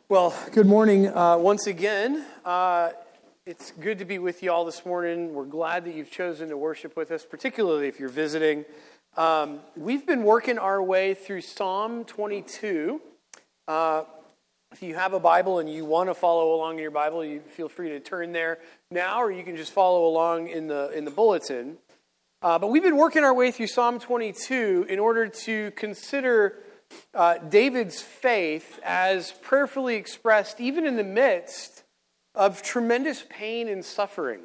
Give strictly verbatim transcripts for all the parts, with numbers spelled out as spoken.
Well, good morning uh, once again. Uh, it's good to be with you all this morning. We're glad that you've chosen to worship with us, particularly if you're visiting. Um, we've been working our way through Psalm twenty-two. Uh, if you have a Bible and you want to follow along in your Bible, you feel free to turn there now, or you can just follow along in the in the bulletin. Uh, but we've been working our way through Psalm twenty-two in order to consider Uh, David's faith as prayerfully expressed even in the midst of tremendous pain and suffering.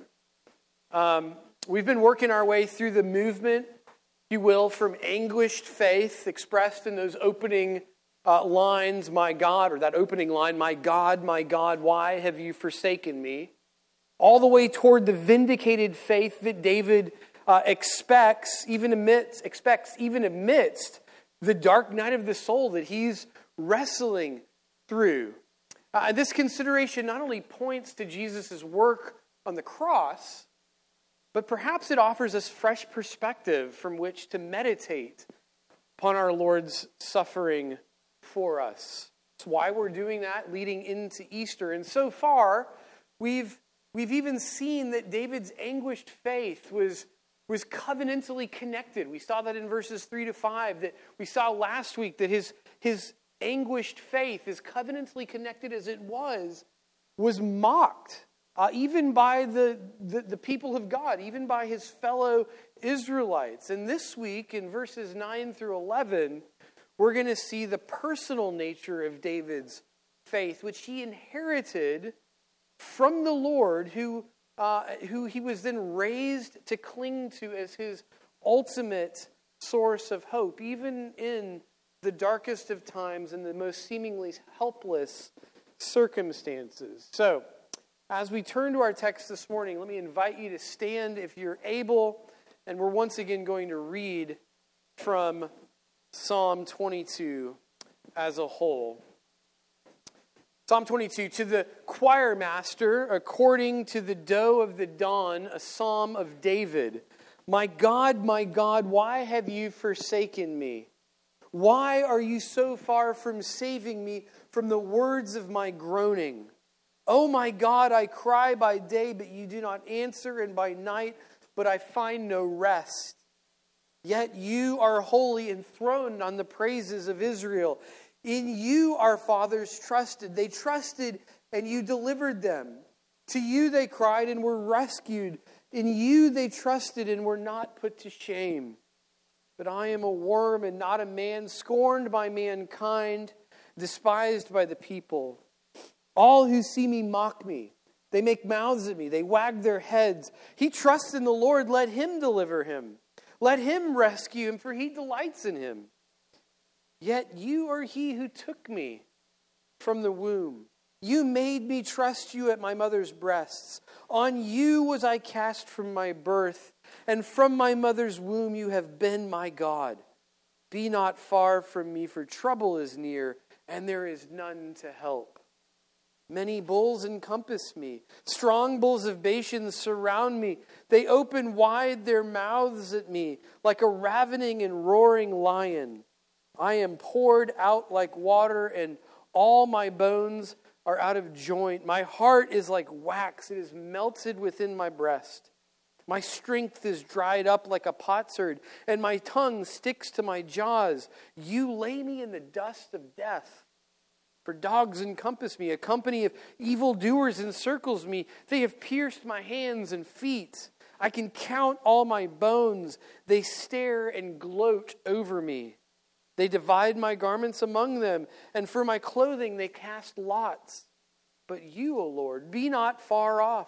Um, we've been working our way through the movement, if you will, from anguished faith expressed in those opening uh, lines, my God, or that opening line, my God, my God, why have you forsaken me? All the way toward the vindicated faith that David uh, expects, even amidst, expects even amidst the dark night of the soul that he's wrestling through. Uh, this consideration not only points to Jesus' work on the cross, but perhaps it offers us fresh perspective from which to meditate upon our Lord's suffering for us. It's why we're doing that leading into Easter. And so far, we've we've even seen that David's anguished faith was was covenantally connected. We saw that in verses three to five, that we saw last week that his, his anguished faith, as covenantally connected as it was, was mocked, uh, even by the, the, the people of God, even by his fellow Israelites. And this week, in verses nine through eleven, we're going to see the personal nature of David's faith, which he inherited from the Lord, who Uh, who he was then raised to cling to as his ultimate source of hope, even in the darkest of times and the most seemingly helpless circumstances. So, as we turn to our text this morning, let me invite you to stand if you're able, and we're once again going to read from Psalm twenty-two as a whole. Psalm twenty-two, to the choir master, according to the doe of the dawn, a psalm of David. My God, my God, why have you forsaken me? Why are you so far from saving me from the words of my groaning? Oh my God, I cry by day, but you do not answer, and by night, but I find no rest. Yet you are holy, enthroned on the praises of Israel. In you our fathers trusted. They trusted and you delivered them. To you they cried and were rescued. In you they trusted and were not put to shame. But I am a worm and not a man, scorned by mankind, despised by the people. All who see me mock me. They make mouths at me. They wag their heads. He trusts in the Lord. Let him deliver him. Let him rescue him, for he delights in him. Yet you are he who took me from the womb. You made me trust you at my mother's breasts. On you was I cast from my birth, and from my mother's womb you have been my God. Be not far from me, for trouble is near, and there is none to help. Many bulls encompass me. Strong bulls of Bashan surround me. They open wide their mouths at me, like a ravening and roaring lion. I am poured out like water, and all my bones are out of joint. My heart is like wax. It is melted within my breast. My strength is dried up like a potsherd, and my tongue sticks to my jaws. You lay me in the dust of death. For dogs encompass me. A company of evildoers encircles me. They have pierced my hands and feet. I can count all my bones. They stare and gloat over me. They divide my garments among them, and for my clothing they cast lots. But you, O Lord, be not far off.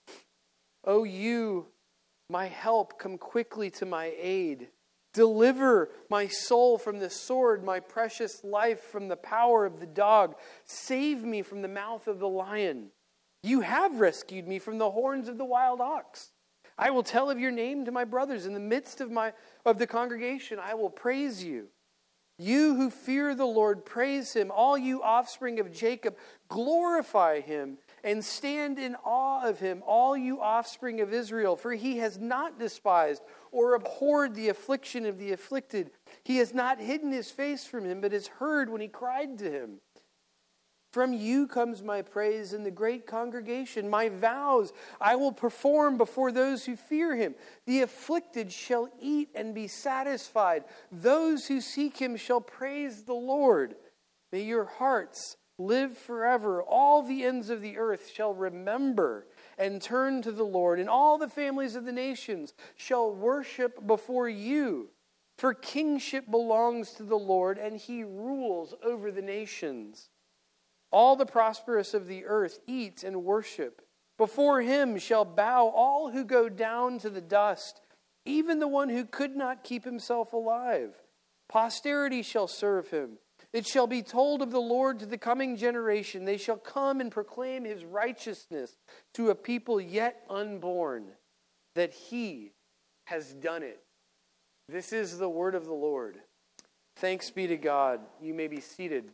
O you, my help, come quickly to my aid. Deliver my soul from the sword, my precious life from the power of the dog. Save me from the mouth of the lion. You have rescued me from the horns of the wild ox. I will tell of your name to my brothers. In the midst of my of the congregation, I will praise you. You who fear the Lord, praise him. All you offspring of Jacob, glorify him and stand in awe of him, all you offspring of Israel. For he has not despised or abhorred the affliction of the afflicted. He has not hidden his face from him, but has heard when he cried to him. From you comes my praise in the great congregation. My vows I will perform before those who fear him. The afflicted shall eat and be satisfied. Those who seek him shall praise the Lord. May your hearts live forever. All the ends of the earth shall remember and turn to the Lord, and all the families of the nations shall worship before you. For kingship belongs to the Lord, and he rules over the nations. All the prosperous of the earth eat and worship. Before him shall bow all who go down to the dust, even the one who could not keep himself alive. Posterity shall serve him. It shall be told of the Lord to the coming generation. They shall come and proclaim his righteousness to a people yet unborn, that he has done it. This is the word of the Lord. Thanks be to God. You may be seated.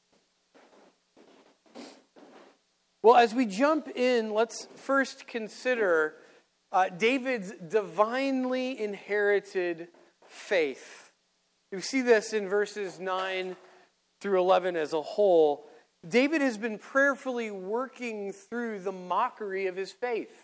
Well, as we jump in, let's first consider uh, David's divinely inherited faith. We see this in verses nine through eleven as a whole. David has been prayerfully working through the mockery of his faith.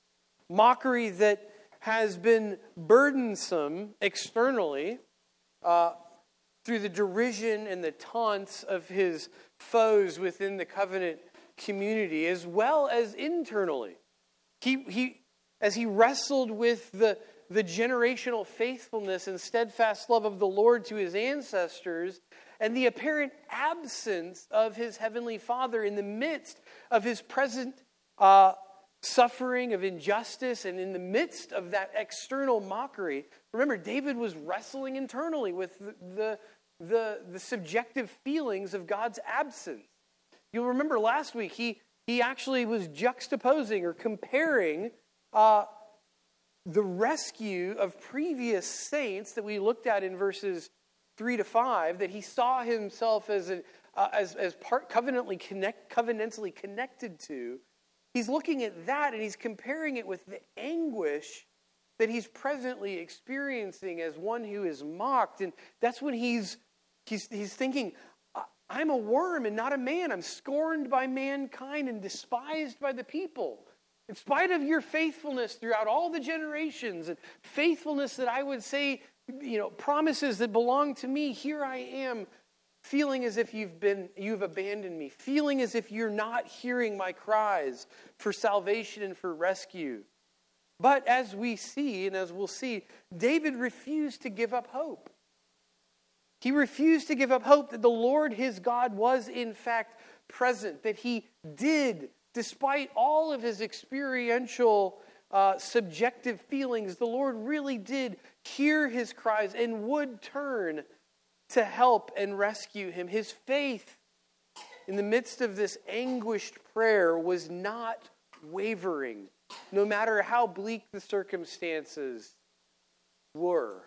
Mockery that has been burdensome externally uh, through the derision and the taunts of his foes within the covenant community, as well as internally. He, he, as he wrestled with the, the generational faithfulness and steadfast love of the Lord to his ancestors, and the apparent absence of his heavenly Father in the midst of his present uh, suffering of injustice, and in the midst of that external mockery. Remember, David was wrestling internally with the, the, the, the subjective feelings of God's absence. You'll remember last week, he, he actually was juxtaposing or comparing uh, the rescue of previous saints that we looked at in verses three to five, that he saw himself as a, uh, as, as part covenantally connect, covenantally connected to. He's looking at that and he's comparing it with the anguish that he's presently experiencing as one who is mocked. And that's when he's he's, he's thinking, I'm a worm and not a man. I'm scorned by mankind and despised by the people. In spite of your faithfulness throughout all the generations and faithfulness that I would say, you know, promises that belong to me, here I am feeling as if you've been, you've abandoned me, feeling as if you're not hearing my cries for salvation and for rescue. But as we see, and as we'll see, David refused to give up hope. He refused to give up hope that the Lord his God was in fact present, that he did, despite all of his experiential, uh, subjective feelings, the Lord really did hear his cries and would turn to help and rescue him. His faith in the midst of this anguished prayer was not wavering, no matter how bleak the circumstances were.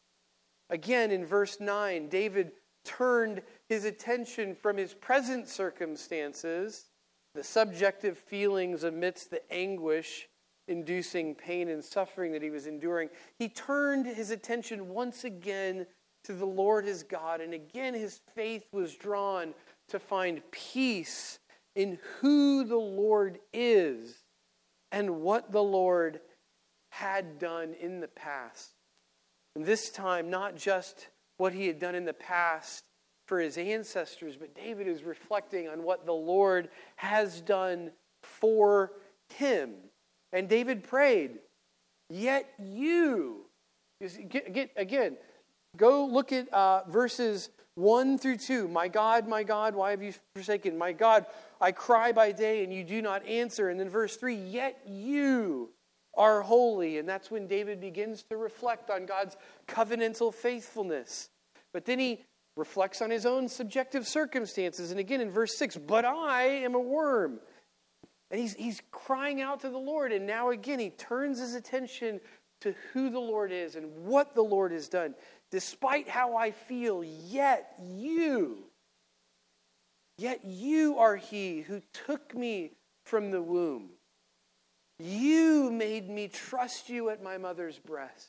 Again, in verse nine, David turned his attention from his present circumstances, the subjective feelings amidst the anguish-inducing pain and suffering that he was enduring. He turned his attention once again to the Lord his God, and again his faith was drawn to find peace in who the Lord is and what the Lord had done in the past. And this time, not just what he had done in the past for his ancestors, but David is reflecting on what the Lord has done for him. And David prayed, yet you, again, go look at uh, verses one through two. My God, my God, why have you forsaken? My God, I cry by day and you do not answer. And then verse three, yet you are holy. And that's when David begins to reflect on God's covenantal faithfulness. But then he reflects on his own subjective circumstances. And again in verse six, but I am a worm. And he's, he's crying out to the Lord. And now again he turns his attention to who the Lord is and what the Lord has done. Despite how I feel, yet you, yet you are he who took me from the womb. You made me trust you at my mother's breast.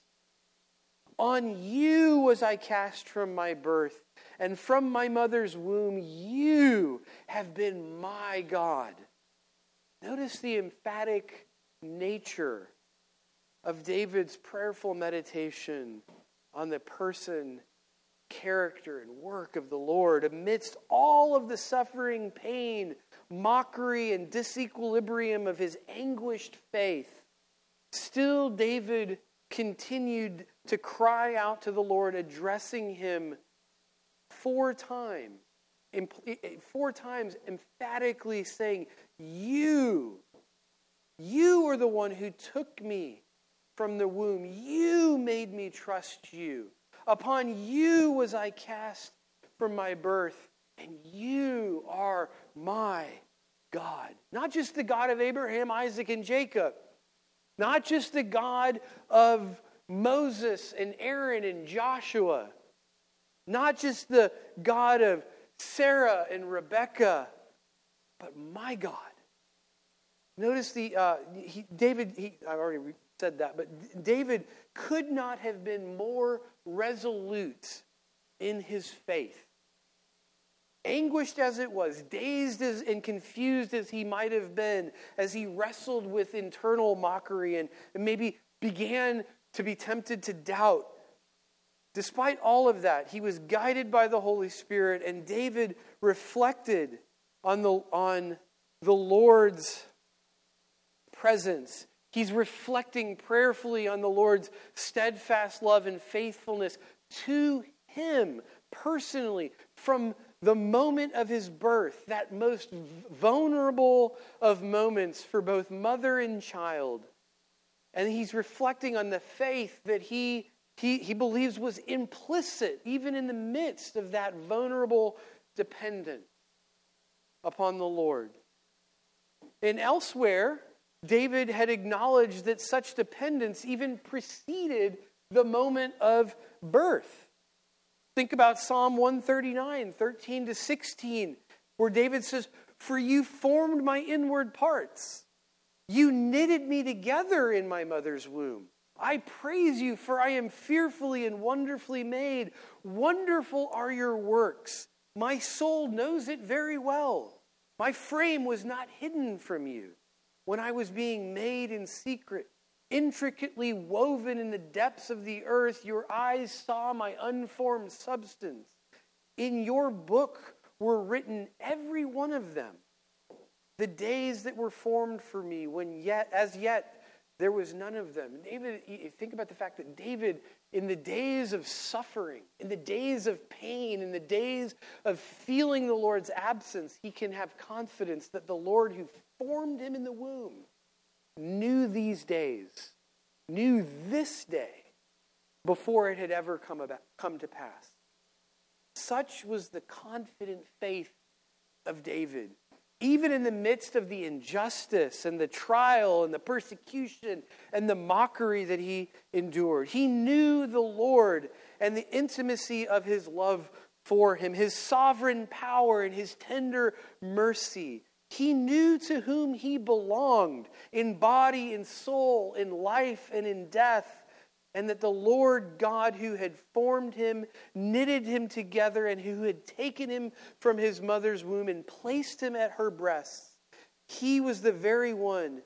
On you was I cast from my birth, and from my mother's womb you have been my God. Notice the emphatic nature of David's prayerful meditation on the person, character, and work of the Lord. Amidst all of the suffering, pain, mockery, and disequilibrium of his anguished faith, still David continued to cry out to the Lord, addressing him four times, four times emphatically saying, You, you are the one who took me from the womb. You made me trust you. Upon you was I cast from my birth, and you are my God. Not just the God of Abraham, Isaac, and Jacob. Not just the God of Moses and Aaron and Joshua. Not just the God of Sarah and Rebekah, but my God. Notice the uh, he, David. He, I already said that, but David could not have been more resolute in his faith. Anguished as it was, dazed as, and confused as he might have been, as he wrestled with internal mockery and, and maybe began to be tempted to doubt. Despite all of that, he was guided by the Holy Spirit, and David reflected on the, on the Lord's presence. He's reflecting prayerfully on the Lord's steadfast love and faithfulness to him personally from the moment of his birth, that most vulnerable of moments for both mother and child. And he's reflecting on the faith that he, he, he believes was implicit, even in the midst of that vulnerable dependence upon the Lord. And elsewhere, David had acknowledged that such dependence even preceded the moment of birth. Think about Psalm one thirty-nine, thirteen to sixteen, where David says, For you formed my inward parts. You knitted me together in my mother's womb. I praise you, for I am fearfully and wonderfully made. Wonderful are your works. My soul knows it very well. My frame was not hidden from you when I was being made in secret. Intricately woven in the depths of the earth, your eyes saw my unformed substance. In your book were written, every one of them, the days that were formed for me, when yet, as yet, there was none of them. David, think about the fact that David, in the days of suffering, in the days of pain, in the days of feeling the Lord's absence, he can have confidence that the Lord who formed him in the womb knew these days, knew this day before it had ever come about, come to pass. Such was the confident faith of David. Even in the midst of the injustice and the trial and the persecution and the mockery that he endured, he knew the Lord and the intimacy of his love for him, his sovereign power and his tender mercy. He knew to whom he belonged in body, in soul, in life, and in death, and that the Lord God who had formed him, knitted him together, and who had taken him from his mother's womb and placed him at her breasts, he was the very one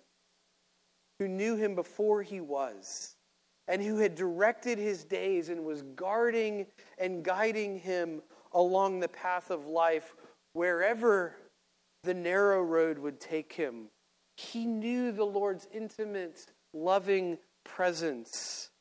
who knew him before he was, and who had directed his days and was guarding and guiding him along the path of life wherever the narrow road would take him. He knew the Lord's intimate, loving presence.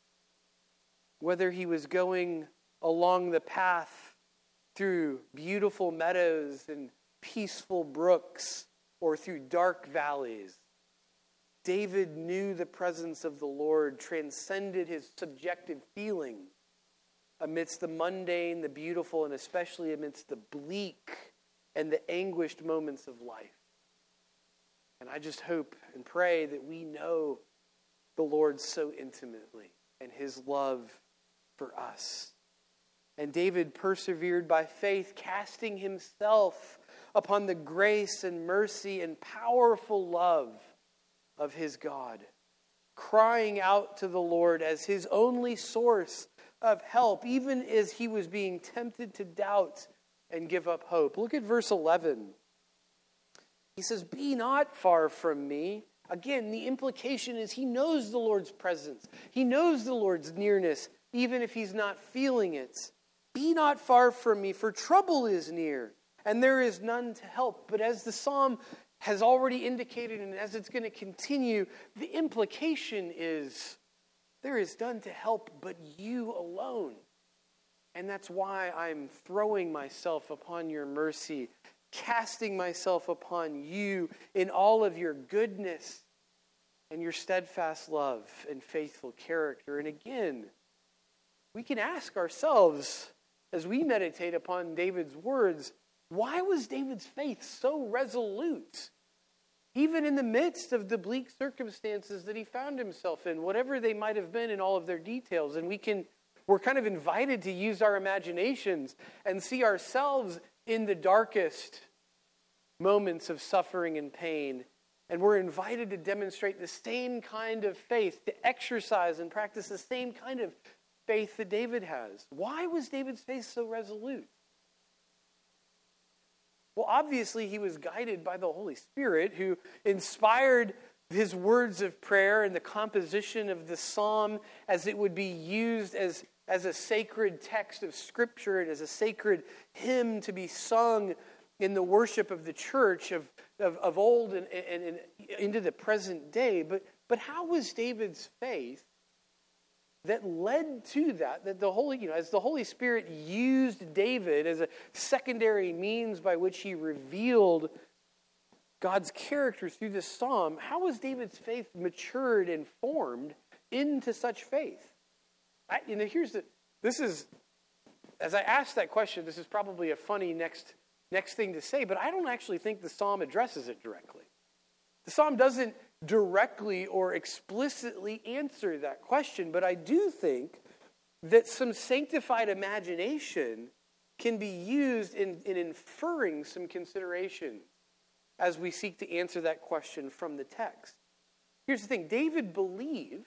Whether he was going along the path through beautiful meadows and peaceful brooks or through dark valleys, David knew the presence of the Lord transcended his subjective feeling amidst the mundane, the beautiful, and especially amidst the bleak and the anguished moments of life. And I just hope and pray that we know the Lord so intimately and his love for us. And David persevered by faith, casting himself upon the grace and mercy and powerful love of his God, crying out to the Lord as his only source of help, even as he was being tempted to doubt and give up hope. Look at verse eleven. He says, "Be not far from me." Again, the implication is he knows the Lord's presence. He knows the Lord's nearness, even if he's not feeling it. "Be not far from me, for trouble is near, and there is none to help." But as the psalm has already indicated, and as it's going to continue, the implication is there is none to help but you alone. And that's why I'm throwing myself upon your mercy, casting myself upon you in all of your goodness and your steadfast love and faithful character. And again, we can ask ourselves, as we meditate upon David's words, why was David's faith so resolute? Even in the midst of the bleak circumstances that he found himself in, whatever they might have been in all of their details. And we can, we're kind of invited to use our imaginations and see ourselves in the darkest moments of suffering and pain. And we're invited to demonstrate the same kind of faith, to exercise and practice the same kind of faith that David has. Why was David's faith so resolute? Well, obviously he was guided by the Holy Spirit, who inspired his words of prayer and the composition of the psalm as it would be used as, as a sacred text of Scripture and as a sacred hymn to be sung in the worship of the church of, of, of old and, and, and into the present day. But, but how was David's faith that led to that, that the Holy, you know, as the Holy Spirit used David as a secondary means by which he revealed God's character through this psalm, how was David's faith matured and formed into such faith? I, you know, here's the, this is, as I ask that question, this is probably a funny next, next thing to say, but I don't actually think the psalm addresses it directly. The psalm doesn't directly or explicitly answer that question, but I do think that some sanctified imagination can be used in, in inferring some consideration as we seek to answer that question from the text. Here's the thing. David believed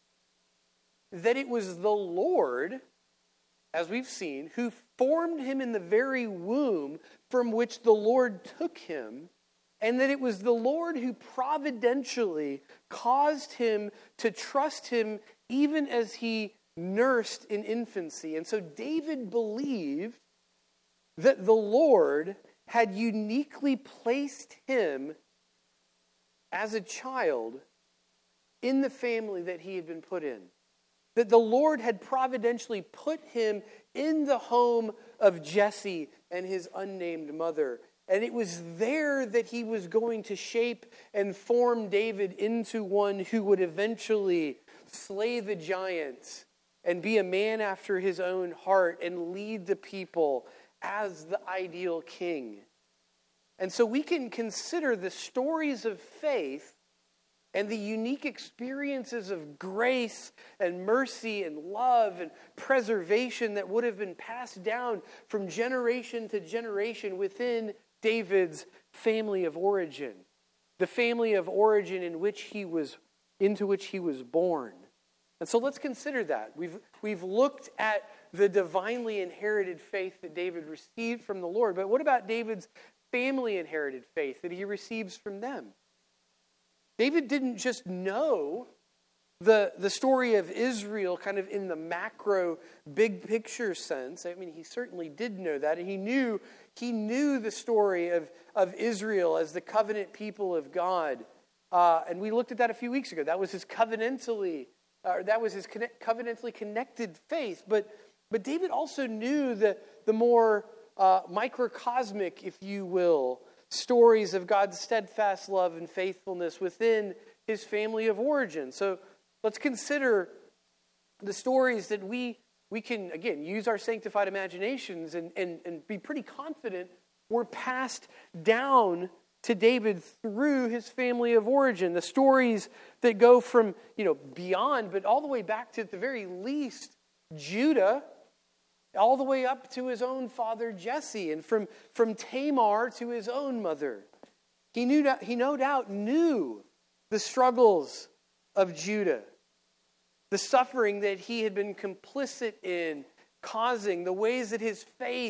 that it was the Lord, as we've seen, who formed him in the very womb from which the Lord took him, and that it was the Lord who providentially caused him to trust him even as he nursed in infancy. And so David believed that the Lord had uniquely placed him as a child in the family that he had been put in. That the Lord had providentially put him in the home of Jesse and his unnamed mother. And it was there that he was going to shape and form David into one who would eventually slay the giants and be a man after his own heart and lead the people as the ideal king. And so we can consider the stories of faith and the unique experiences of grace and mercy and love and preservation that would have been passed down from generation to generation within David's family of origin, the family of origin in which he was, into which he was born. And so let's consider that. We've, we've looked at the divinely inherited faith that David received from the Lord, but what about David's family inherited faith that he receives from them? David didn't just know the, the story of Israel kind of in the macro, big picture sense. I mean, he certainly did know that, and he knew he knew the story of, of Israel as the covenant people of God. Uh, and we looked at that a few weeks ago. That was his covenantally, uh, that was his connect, covenantally connected faith. But but David also knew the the more uh, microcosmic, if you will, stories of God's steadfast love and faithfulness within his family of origin. So let's consider the stories that we we can, again, use our sanctified imaginations and, and, and be pretty confident were passed down to David through his family of origin. The stories that go from, you know, beyond, but all the way back to, at the very least, Judah, all the way up to his own father Jesse, and from, from Tamar to his own mother. He knew he no doubt knew the struggles of Judah, the suffering that he had been complicit in causing, the ways that his faith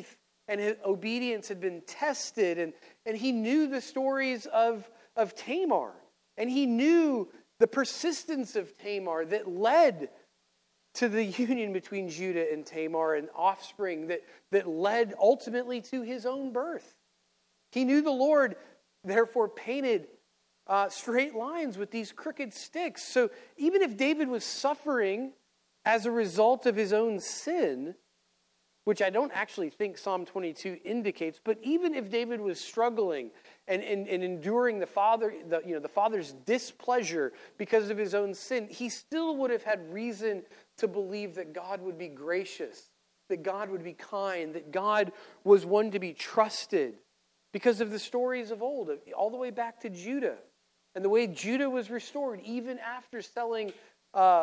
and his obedience had been tested. And, and he knew the stories of, of Tamar. And he knew the persistence of Tamar that led to the union between Judah and Tamar and offspring that, that led ultimately to his own birth. He knew the Lord, therefore, painted uh, straight lines with these crooked sticks. So even if David was suffering as a result of his own sin, which I don't actually think Psalm twenty-two indicates, but even if David was struggling and, and, and enduring the father, the, you know, the father's displeasure because of his own sin, he still would have had reason to believe that God would be gracious, that God would be kind, that God was one to be trusted because of the stories of old, all the way back to Judah and the way Judah was restored even after selling uh,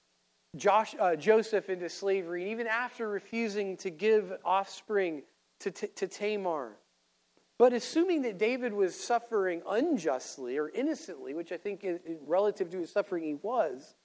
Josh, uh, Joseph into slavery, and even after refusing to give offspring to, to, to Tamar. But assuming that David was suffering unjustly or innocently, which I think is, relative to his suffering he was,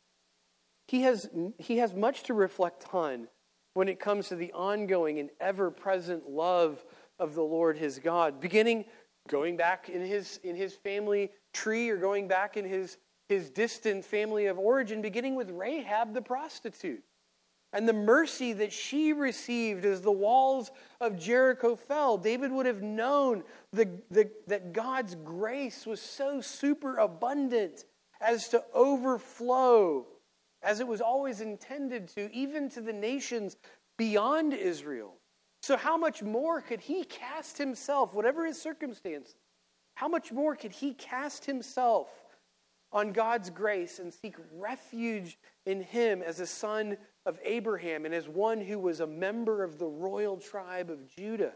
he has, he has much to reflect on when it comes to the ongoing and ever-present love of the Lord his God, beginning, going back in his, in his family tree or going back in his his distant family of origin, beginning with Rahab the prostitute, and the mercy that she received as the walls of Jericho fell. David would have known the, the, that God's grace was so super abundant as to overflow, as it was always intended to, even to the nations beyond Israel. So how much more could he cast himself, whatever his circumstances, how much more could he cast himself on God's grace and seek refuge in him as a son of Abraham and as one who was a member of the royal tribe of Judah,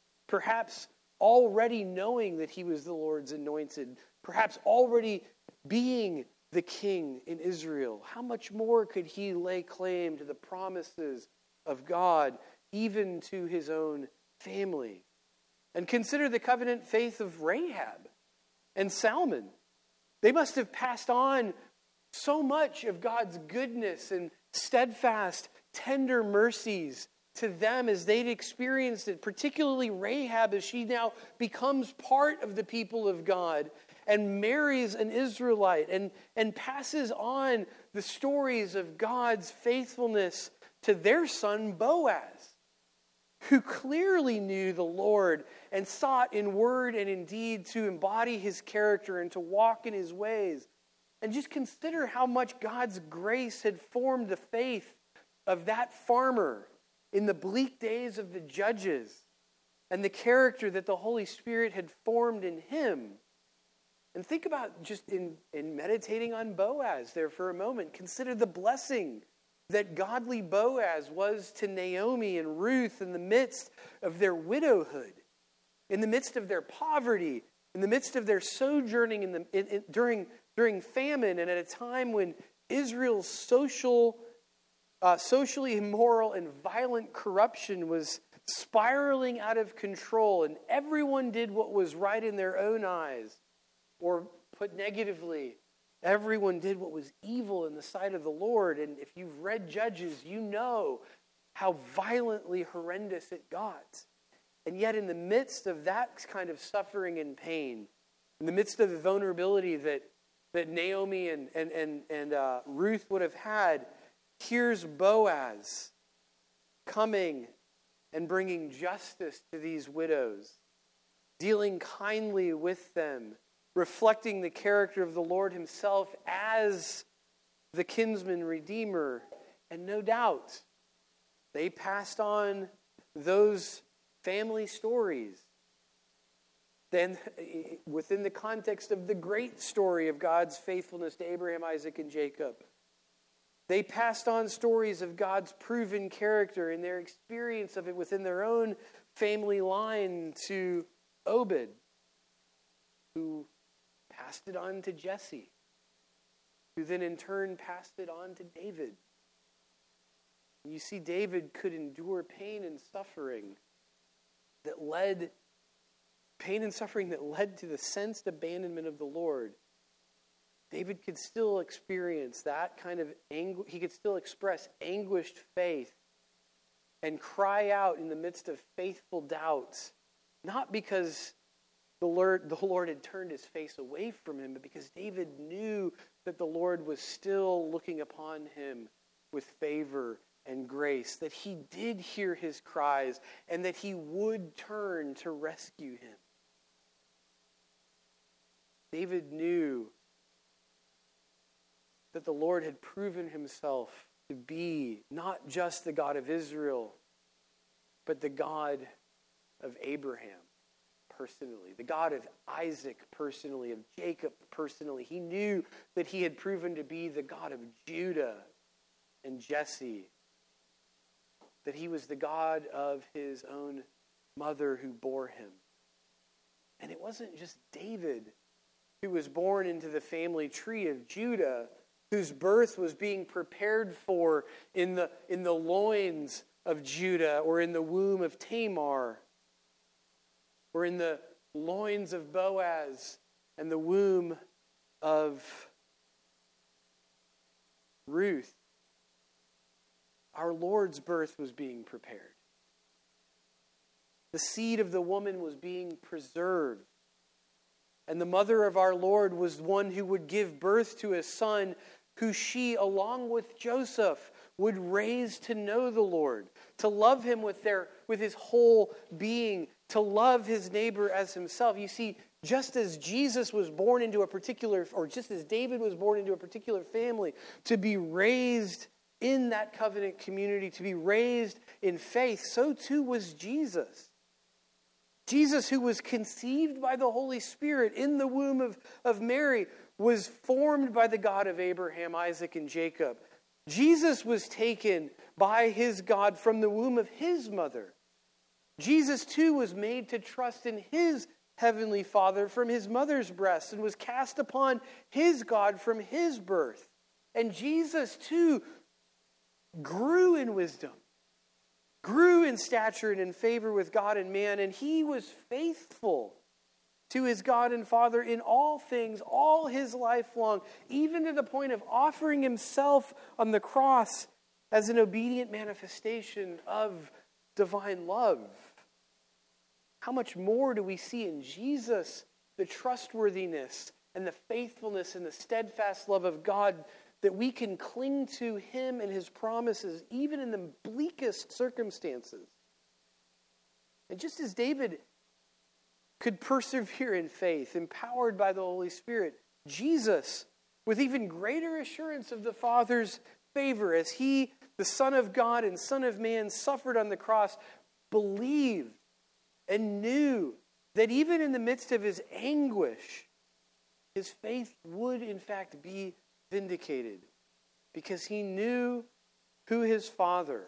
perhaps already knowing that he was the Lord's anointed, perhaps already being the king in Israel. How much more could he lay claim to the promises of God, even to his own family? And consider the covenant faith of Rahab and Salmon. They must have passed on so much of God's goodness and steadfast, tender mercies to them as they'd experienced it, particularly Rahab as she now becomes part of the people of God and marries an Israelite and, and passes on the stories of God's faithfulness to their son Boaz, who clearly knew the Lord and sought in word and in deed to embody his character and to walk in his ways. And just consider how much God's grace had formed the faith of that farmer in the bleak days of the judges, and the character that the Holy Spirit had formed in him. And think about just in, in meditating on Boaz there for a moment. Consider the blessing that godly Boaz was to Naomi and Ruth in the midst of their widowhood, in the midst of their poverty, in the midst of their sojourning in the, in, in, during, during famine, and at a time when Israel's social, uh, socially immoral and violent corruption was spiraling out of control, and everyone did what was right in their own eyes, or put negatively, everyone did what was evil in the sight of the Lord. And if you've read Judges, you know how violently horrendous it got. And yet in the midst of that kind of suffering and pain, in the midst of the vulnerability that, that Naomi and, and, and, and uh, Ruth would have had, here's Boaz coming and bringing justice to these widows, dealing kindly with them, reflecting the character of the Lord himself as the kinsman redeemer. And no doubt, they passed on those family stories. Then, within the context of the great story of God's faithfulness to Abraham, Isaac, and Jacob, they passed on stories of God's proven character and their experience of it within their own family line to Obed, who passed it on to Jesse, who then in turn passed it on to David. You see, David could endure pain and suffering that led, pain and suffering that led to the sensed abandonment of the Lord. David could still experience that kind of anguish. He could still express anguished faith and cry out in the midst of faithful doubts, not because the Lord, the Lord had turned his face away from him, but because David knew that the Lord was still looking upon him with favor and grace, that he did hear his cries, and that he would turn to rescue him. David knew that the Lord had proven himself to be not just the God of Israel, but the God of Abraham personally, the God of Isaac personally, of Jacob personally. He knew that he had proven to be the God of Judah and Jesse, that he was the God of his own mother who bore him. And it wasn't just David who was born into the family tree of Judah, whose birth was being prepared for in the, in the loins of Judah, or in the womb of Tamar, or in the loins of Boaz and the womb of Ruth. Our Lord's birth was being prepared. The seed of the woman was being preserved. And the mother of our Lord was one who would give birth to a son who she, along with Joseph, would raise to know the Lord, to love him with their with his whole being, to love his neighbor as himself. You see, just as Jesus was born into a particular, or just as David was born into a particular family, to be raised in that covenant community, to be raised in faith, so too was Jesus. Jesus, who was conceived by the Holy Spirit in the womb of, of Mary, was formed by the God of Abraham, Isaac, and Jacob. Jesus was taken by his God from the womb of his mother. Jesus, too, was made to trust in his heavenly Father from his mother's breast, and was cast upon his God from his birth. And Jesus, too, grew in wisdom, grew in stature and in favor with God and man, and he was faithful to his God and Father in all things, all his life long, even to the point of offering himself on the cross as an obedient manifestation of divine love. How much more do we see in Jesus the trustworthiness and the faithfulness and the steadfast love of God, that we can cling to him and his promises even in the bleakest circumstances. And just as David could persevere in faith, empowered by the Holy Spirit, Jesus, with even greater assurance of the Father's favor, as he, the Son of God and Son of Man, suffered on the cross, believed and knew that even in the midst of his anguish, his faith would in fact be vindicated, because he knew who his Father,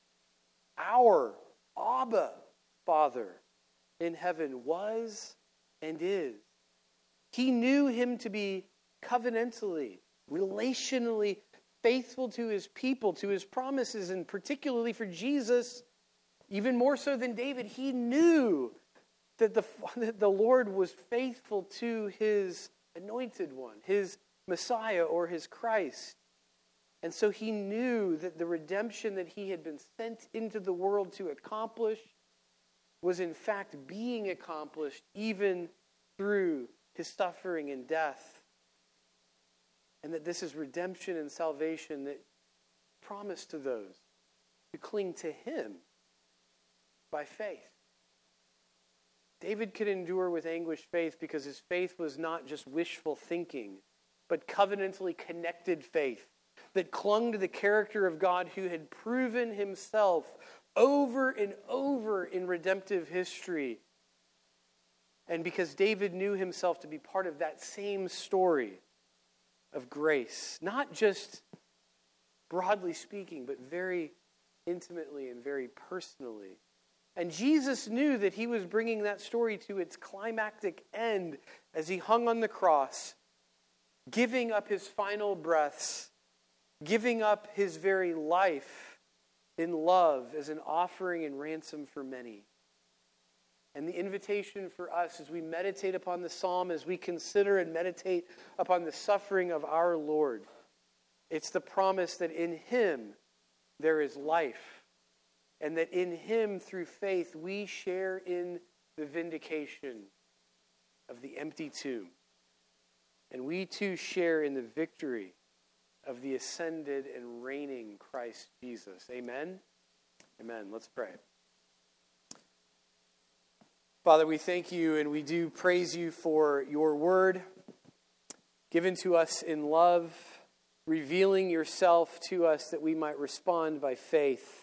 our Abba Father in heaven, was and is. He knew him to be covenantally, relationally faithful to his people, to his promises, and particularly for Jesus, even more so than David, he knew that the, that the Lord was faithful to his anointed one, his Messiah or his Christ. And so he knew that the redemption that he had been sent into the world to accomplish was in fact being accomplished even through his suffering and death. And that this is redemption and salvation that promised to those who cling to him by faith. David could endure with anguished faith because his faith was not just wishful thinking, but covenantally connected faith that clung to the character of God, who had proven himself over and over in redemptive history. And because David knew himself to be part of that same story of grace, not just broadly speaking, but very intimately and very personally. And Jesus knew that he was bringing that story to its climactic end as he hung on the cross, giving up his final breaths, giving up his very life in love as an offering and ransom for many. And the invitation for us as we meditate upon the psalm, as we consider and meditate upon the suffering of our Lord, it's the promise that in him there is life and that in him, through faith, we share in the vindication of the empty tomb. And we too share in the victory of the ascended and reigning Christ Jesus. Amen? Amen. Let's pray. Father, we thank you and we do praise you for your word given to us in love, revealing yourself to us that we might respond by faith.